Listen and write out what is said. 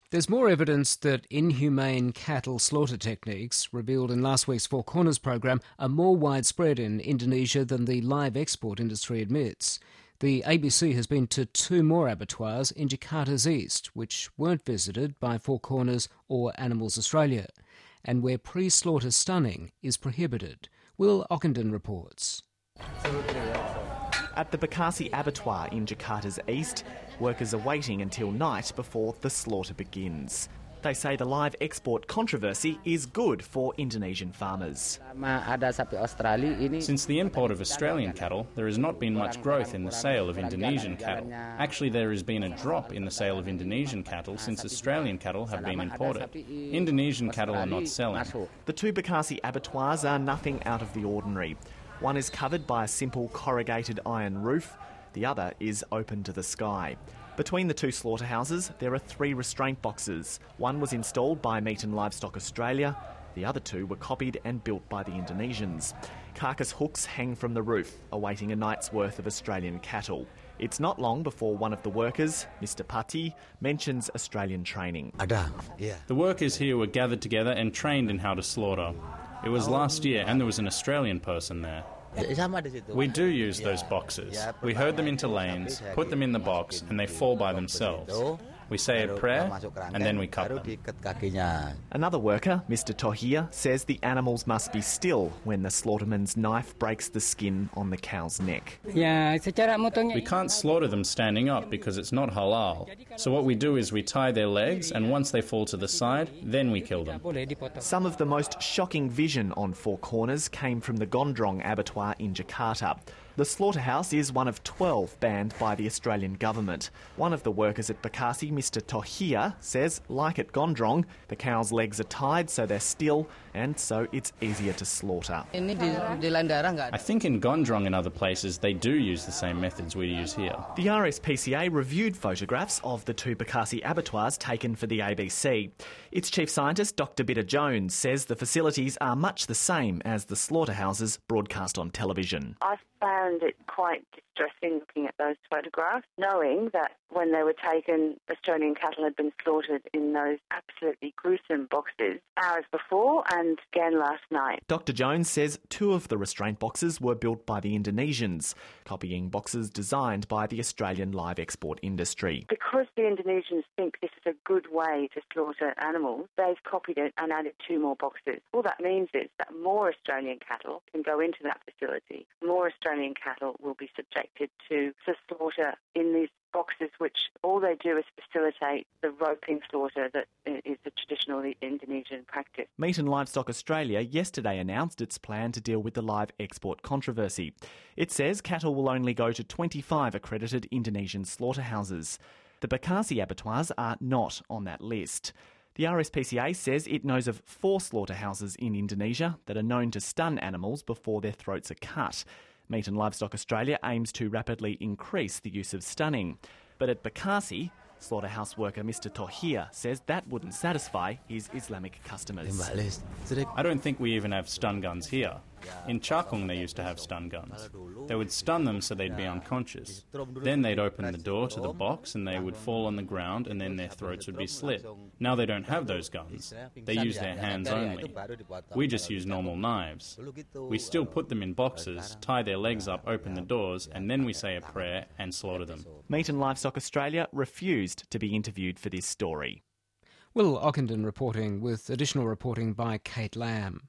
There's more evidence that inhumane cattle slaughter techniques revealed in last week's Four Corners program are more widespread in Indonesia than the live export industry admits. The ABC has been to two more abattoirs in Jakarta's east, which weren't visited by Four Corners or Animals Australia, and where pre-slaughter stunning is prohibited. Will Ockenden reports. At the Bekasi abattoir in Jakarta's east, workers are waiting until night before the slaughter begins. They say the live export controversy is good for Indonesian farmers. Since the import of Australian cattle, there has not been much growth in the sale of Indonesian cattle. Actually, there has been a drop in the sale of Indonesian cattle since Australian cattle have been imported. Indonesian cattle are not selling. The two Bekasi abattoirs are nothing out of the ordinary. One is covered by a simple corrugated iron roof, the other is open to the sky. Between the two slaughterhouses, there are 3 restraint boxes. One was installed by Meat and Livestock Australia, the other 2 were copied and built by the Indonesians. Carcass hooks hang from the roof, awaiting a night's worth of Australian cattle. It's not long before one of the workers, Mr Pati, mentions Australian training. The workers here were gathered together and trained in how to slaughter. It was last year and there was an Australian person there. We do use those boxes. We herd them into lanes, put them in the box, and they fall by themselves. We say a prayer, and then we cut them. Another worker, Mr Tohir, says the animals must be still when the slaughterman's knife breaks the skin on the cow's neck. We can't slaughter them standing up because it's not halal. So what we do is we tie their legs, and once they fall to the side, then we kill them. Some of the most shocking vision on Four Corners came from the Gondrong abattoir in Jakarta. The slaughterhouse is one of 12 banned by the Australian government. One of the workers at Bekasi, Mr Tohir, says, like at Gondrong, the cow's legs are tied so they're still and so it's easier to slaughter. I think in Gondrong and other places they do use the same methods we use here. The RSPCA reviewed photographs of the two Bekasi abattoirs taken for the ABC. Its chief scientist, Dr Bitter Jones, says the facilities are much the same as the slaughterhouses broadcast on television. I found it quite distressing looking at those photographs, knowing that when they were taken, Australian cattle had been slaughtered in those absolutely gruesome boxes hours before and again last night. Dr Jones says 2 of the restraint boxes were built by the Indonesians, copying boxes designed by the Australian live export industry. Because the Indonesians think this is a good way to slaughter animals, they've copied it and added 2 more boxes. All that means is that more Australian cattle can go into that facility. More Australian cattle will be subjected to slaughter in these boxes, which all they do is facilitate the roping slaughter that is the traditional Indonesian practice. Meat and Livestock Australia yesterday announced its plan to deal with the live export controversy. It says cattle will only go to 25 accredited Indonesian slaughterhouses. The Bekasi abattoirs are not on that list. The RSPCA says it knows of 4 slaughterhouses in Indonesia that are known to stun animals before their throats are cut. Meat and Livestock Australia aims to rapidly increase the use of stunning. But at Bekasi, slaughterhouse worker Mr Tohir says that wouldn't satisfy his Islamic customers. I don't think we even have stun guns here. In Cakung they used to have stun guns. They would stun them so they'd be unconscious. Then they'd open the door to the box and they would fall on the ground and then their throats would be slit. Now they don't have those guns. They use their hands only. We just use normal knives. We still put them in boxes, tie their legs up, open the doors, and then we say a prayer and slaughter them. Meat and Livestock Australia refused to be interviewed for this story. Will Ockenden reporting, with additional reporting by Kate Lamb.